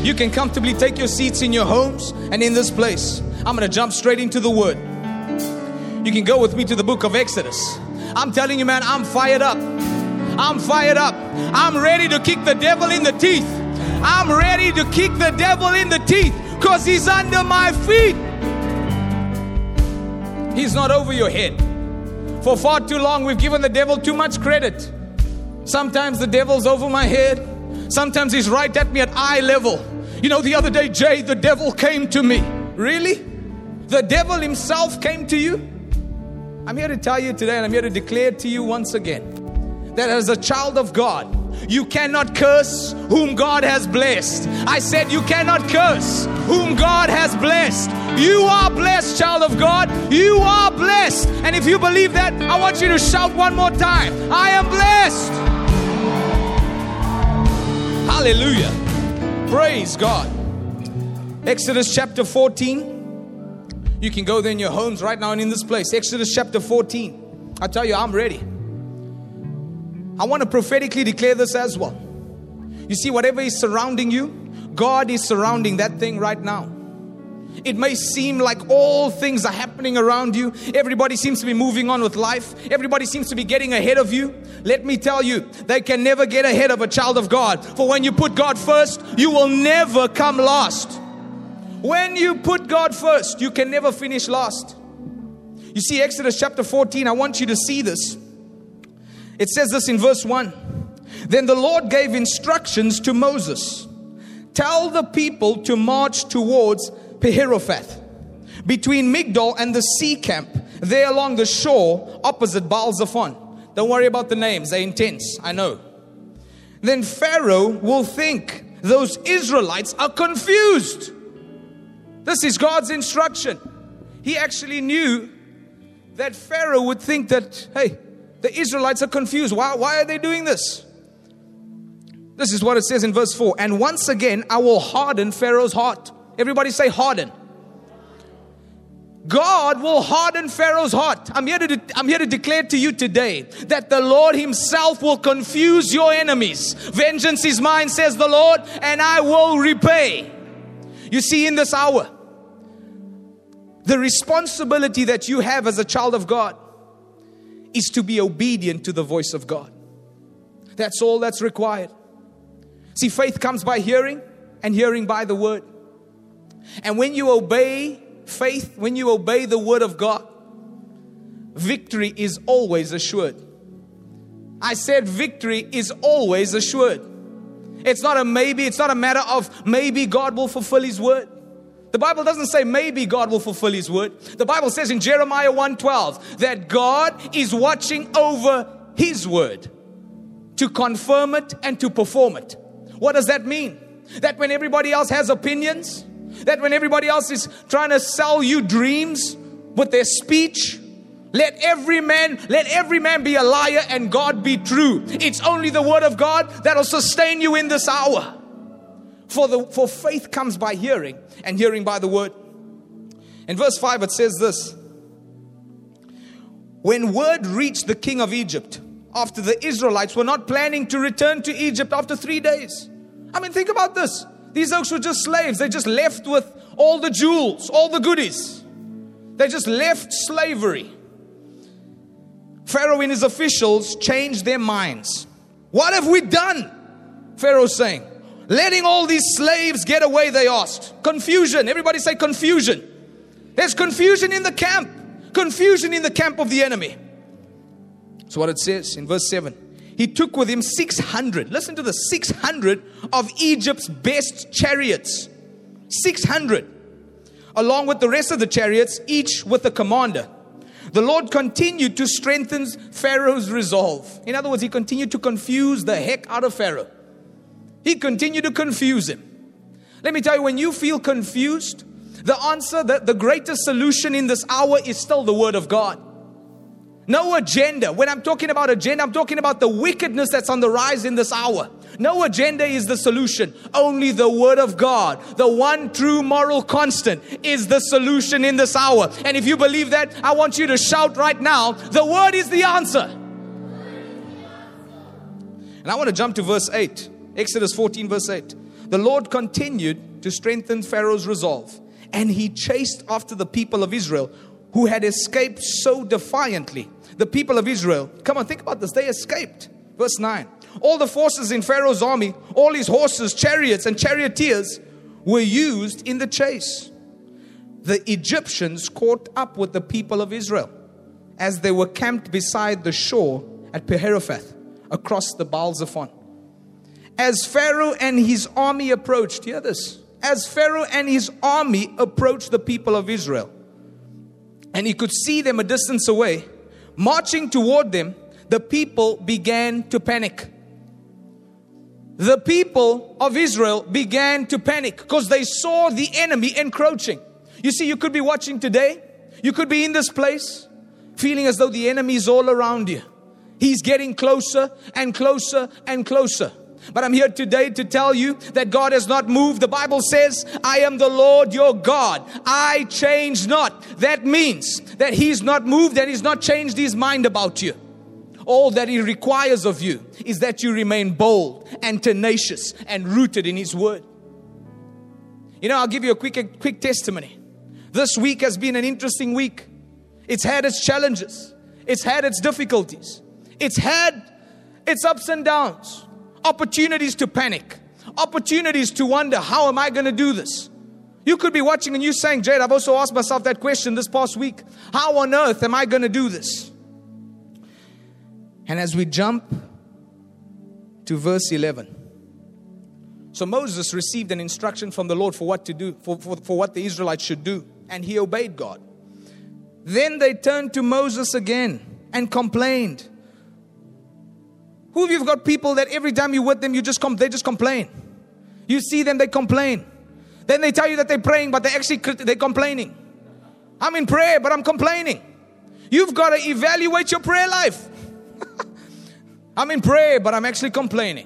You can comfortably take your seats in your homes and in this place. I'm going to jump straight into the Word. You can go with me to the book of Exodus. I'm telling you, man, I'm fired up. I'm fired up. I'm ready to kick the devil in the teeth. I'm ready to kick the devil in the teeth because he's under my feet. He's not over your head. For far too long, we've given the devil too much credit. Sometimes the devil's over my head. Sometimes he's right at me at eye level. You know, the other day, Jay, the devil came to me. Really? The devil himself came to you? I'm here to tell you today, and I'm here to declare to you once again, that as a child of God, you cannot curse whom God has blessed. I said you cannot curse whom God has blessed. You are blessed, child of God. You are blessed. And if you believe that, I want you to shout one more time. I am blessed. Hallelujah. Praise God. Exodus chapter 14. You can go there in your homes right now and in this place. Exodus chapter 14. I tell you, I'm ready. I want to prophetically declare this as well. You see, whatever is surrounding you, God is surrounding that thing right now. It may seem like all things are happening around you. Everybody seems to be moving on with life. Everybody seems to be getting ahead of you. Let me tell you, they can never get ahead of a child of God. For when you put God first, you will never come last. When you put God first, you can never finish last. You see, Exodus chapter 14, I want you to see this. It says this in verse 1. Then the Lord gave instructions to Moses. Tell the people to march towards Pihirothath, between Migdol and the sea camp, there along the shore opposite Baal Zephon. Don't worry about the names, they're intense, I know. Then Pharaoh will think those Israelites are confused. This is God's instruction. He actually knew that Pharaoh would think that, hey, the Israelites are confused. Why are they doing this? This is what it says in verse 4. And once again, I will harden Pharaoh's heart. Everybody say harden. God will harden Pharaoh's heart. I'm here to declare to you today that the Lord himself will confuse your enemies. Vengeance is mine, says the Lord, and I will repay. You see, in this hour, the responsibility that you have as a child of God is to be obedient to the voice of God. That's all that's required. See, faith comes by hearing, and hearing by the word. And when you obey faith, when you obey the word of God, victory is always assured. I said victory is always assured. It's not a maybe. It's not a matter of maybe God will fulfill his word. The Bible doesn't say maybe God will fulfill his word. The Bible says in Jeremiah 1:12 that God is watching over his word to confirm it and to perform it. What does that mean? That when everybody else has opinions, that when everybody else is trying to sell you dreams with their speech, let every man be a liar and God be true. It's only the word of God that will sustain you in this hour. For faith comes by hearing, and hearing by the word. In verse 5 it says this. When word reached the king of Egypt, after the Israelites were not planning to return to Egypt after 3 days. I mean, think about this. These folks were just slaves. They just left with all the jewels, all the goodies. They just left slavery. Pharaoh and his officials changed their minds. What have we done? Pharaoh's saying. Letting all these slaves get away, they asked. Confusion. Everybody say confusion. There's confusion in the camp. Confusion in the camp of the enemy. That's what it says in verse 7. He took with him 600. Listen to this. 600 of Egypt's best chariots. 600. Along with the rest of the chariots, each with a commander. The Lord continued to strengthen Pharaoh's resolve. In other words, he continued to confuse the heck out of Pharaoh. He continued to confuse him. Let me tell you, when you feel confused, the answer, the greatest solution in this hour is still the word of God. No agenda. When I'm talking about agenda, I'm talking about the wickedness that's on the rise in this hour. No agenda is the solution. Only the word of God, the one true moral constant, is the solution in this hour. And if you believe that, I want you to shout right now, the word is the answer. And I want to jump to verse 8. Exodus 14 verse 8. the Lord continued to strengthen Pharaoh's resolve, and he chased after the people of Israel who had escaped so defiantly. The people of Israel, come on, think about this, they escaped. Verse 9. All the forces in Pharaoh's army, all his horses, chariots, and charioteers were used in the chase. The Egyptians caught up with the people of Israel as they were camped beside the shore at Pi-hahiroth, across the Baal-zephon. As Pharaoh and his army approached, hear this, as Pharaoh and his army approached the people of Israel, and he could see them a distance away, marching toward them, the people began to panic. The people of Israel began to panic because they saw the enemy encroaching. You see, you could be watching today. You could be in this place feeling as though the enemy is all around you. He's getting closer and closer and closer. But I'm here today to tell you that God has not moved. The Bible says, I am the Lord your God. I change not. That means that He's not moved and He's not changed His mind about you. All that He requires of you is that you remain bold and tenacious and rooted in His word. You know, I'll give you a quick testimony. This week has been an interesting week. It's had its challenges. It's had its difficulties. It's had its ups and downs. Opportunities to panic. Opportunities to wonder, how am I going to do this? You could be watching and you saying, Jade, I've also asked myself that question this past week. How on earth am I going to do this? And as we jump to verse 11. So Moses received an instruction from the Lord for what to do, for what the Israelites should do. And he obeyed God. Then they turned to Moses again and complained. Who of you have got people that every time you're with them, they just complain? You see them, they complain. Then they tell you that they're praying, but they're complaining. I'm in prayer, but I'm complaining. You've got to evaluate your prayer life. I'm in prayer, but I'm actually complaining.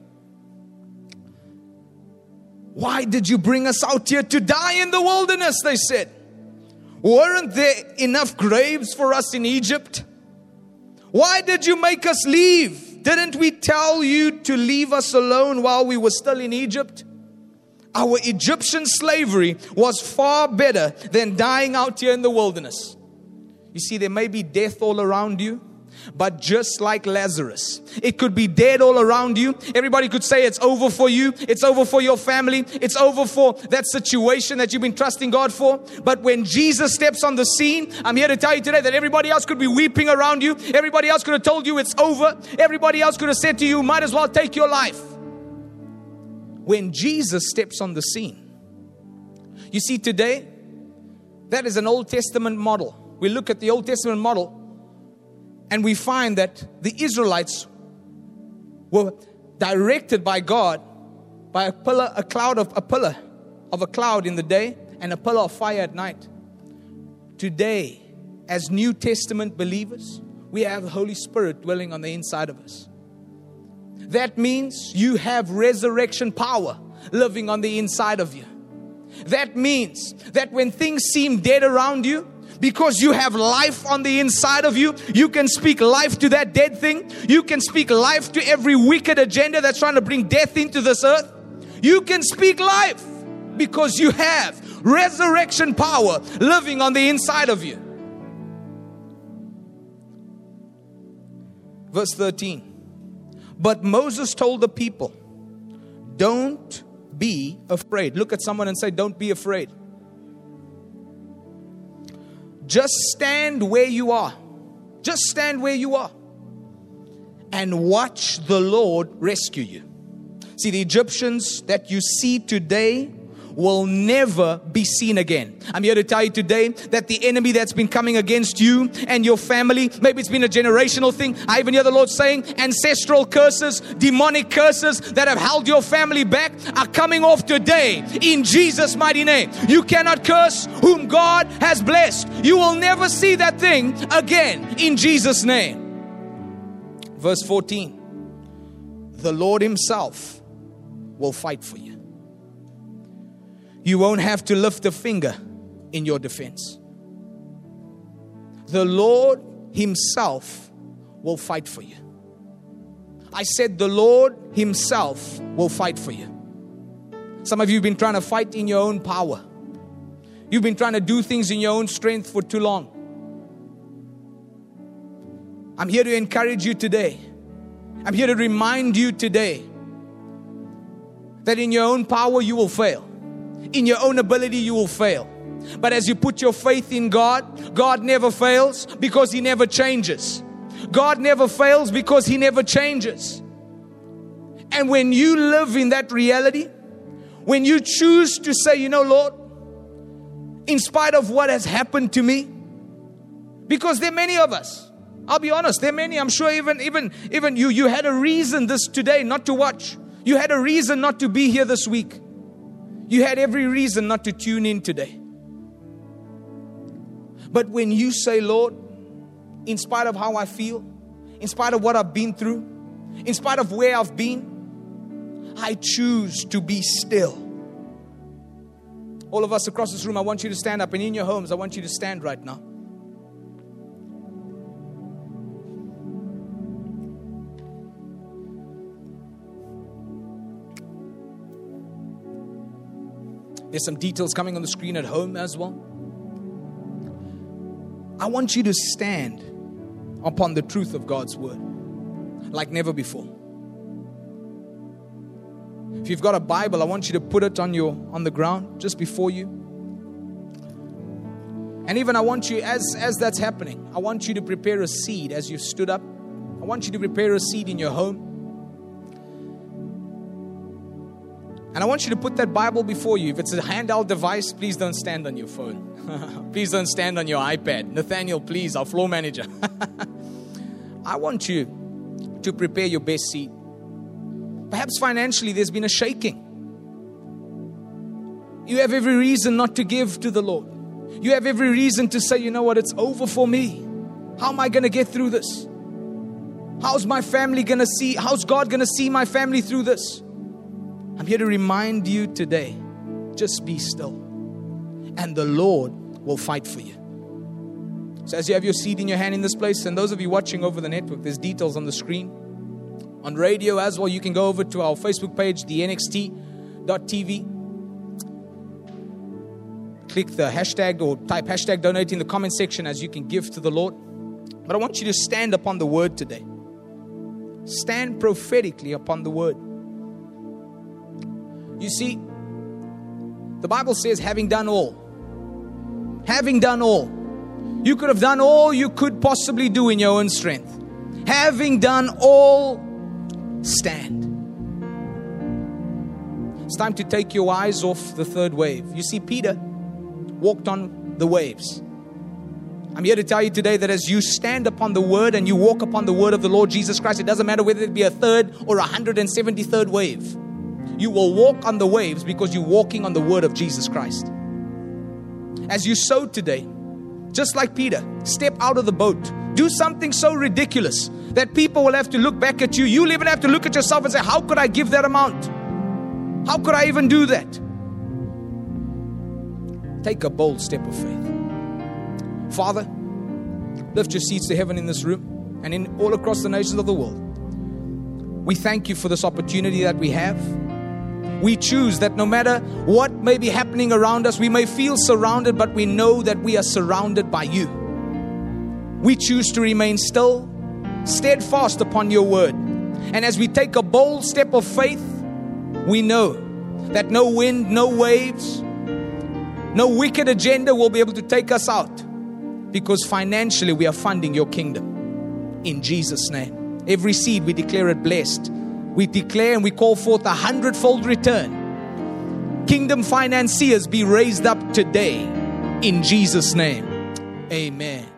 Why did you bring us out here to die in the wilderness? They said. Weren't there enough graves for us in Egypt? Why did you make us leave? Didn't we tell you to leave us alone while we were still in Egypt? Our Egyptian slavery was far better than dying out here in the wilderness. You see, there may be death all around you, but just like Lazarus, it could be dead all around you. Everybody could say it's over for you. It's over for your family. It's over for that situation that you've been trusting God for. But when Jesus steps on the scene, I'm here to tell you today that everybody else could be weeping around you. Everybody else could have told you it's over. Everybody else could have said to you, might as well take your life. When Jesus steps on the scene, you see, today, that is an Old Testament model. We look at the Old Testament model, and we find that the Israelites were directed by God by a pillar of a cloud in the day and a pillar of fire at night. Today, as New Testament believers, we have the Holy Spirit dwelling on the inside of us. That means you have resurrection power living on the inside of you. That means that when things seem dead around you, because you have life on the inside of you, you can speak life to that dead thing. You can speak life to every wicked agenda that's trying to bring death into this earth. You can speak life because you have resurrection power living on the inside of you. Verse 13. But Moses told the people, don't be afraid. Look at someone and say, don't be afraid. Just stand where you are. Just stand where you are. And watch the Lord rescue you. See, the Egyptians that you see today will never be seen again. I'm here to tell you today that the enemy that's been coming against you and your family, maybe it's been a generational thing. I even hear the Lord saying ancestral curses, demonic curses that have held your family back are coming off today in Jesus' mighty name. You cannot curse whom God has blessed. You will never see that thing again in Jesus' name. Verse 14. The Lord Himself will fight for you. You won't have to lift a finger in your defense. The Lord Himself will fight for you. I said the Lord Himself will fight for you. Some of you have been trying to fight in your own power. You've been trying to do things in your own strength for too long. I'm here to encourage you today. I'm here to remind you today that in your own power you will fail. In your own ability you will fail. But as you put your faith in God, God never fails because He never changes. God never fails because He never changes. And when you live in that reality, when you choose to say, you know, Lord, in spite of what has happened to me, because there are many of us, I'll be honest, there are many, I'm sure even you had a reason this today not to watch. You had a reason not to be here this week. You had every reason not to tune in today. But when you say, Lord, in spite of how I feel, in spite of what I've been through, in spite of where I've been, I choose to be still. All of us across this room, I want you to stand up. And in your homes, I want you to stand right now. There's some details coming on the screen at home as well. I want you to stand upon the truth of God's word like never before. If you've got a Bible, I want you to put it on the ground just before you. And even I want you, as that's happening, I want you to prepare a seed as you've stood up. I want you to prepare a seed in your home. And I want you to put that Bible before you. If it's a handheld device, please don't stand on your phone. Please don't stand on your iPad. Nathaniel, please, our floor manager. I want you to prepare your best seed. Perhaps financially there's been a shaking. You have every reason not to give to the Lord. You have every reason to say, you know what, it's over for me. How am I going to get through this? How's my family going to see? How's God going to see my family through this? I'm here to remind you today, just be still. And the Lord will fight for you. So as you have your seed in your hand in this place, and those of you watching over the network, there's details on the screen. On radio as well, you can go over to our Facebook page, thenxt.tv. Click the hashtag or type hashtag donate in the comment section as you can give to the Lord. But I want you to stand upon the word today. Stand prophetically upon the word. You see, the Bible says, having done all, you could have done all you could possibly do in your own strength. Having done all, stand. It's time to take your eyes off the third wave. You see, Peter walked on the waves. I'm here to tell you today that as you stand upon the word and you walk upon the word of the Lord Jesus Christ, it doesn't matter whether it be a third or 173rd wave. You will walk on the waves because you're walking on the word of Jesus Christ. As you sow today, just like Peter, step out of the boat. Do something so ridiculous that people will have to look back at you. You'll even have to look at yourself and say, how could I give that amount? How could I even do that? Take a bold step of faith. Father, lift your seats to heaven in this room and in all across the nations of the world. We thank you for this opportunity that we have. We choose that no matter what may be happening around us, we may feel surrounded, but we know that we are surrounded by you. We choose to remain still, steadfast upon your word. And as we take a bold step of faith, we know that no wind, no waves, no wicked agenda will be able to take us out, because financially we are funding your kingdom. In Jesus' name. Every seed, we declare it blessed. We declare and we call forth 100-fold return. Kingdom financiers be raised up today. In Jesus' name. Amen.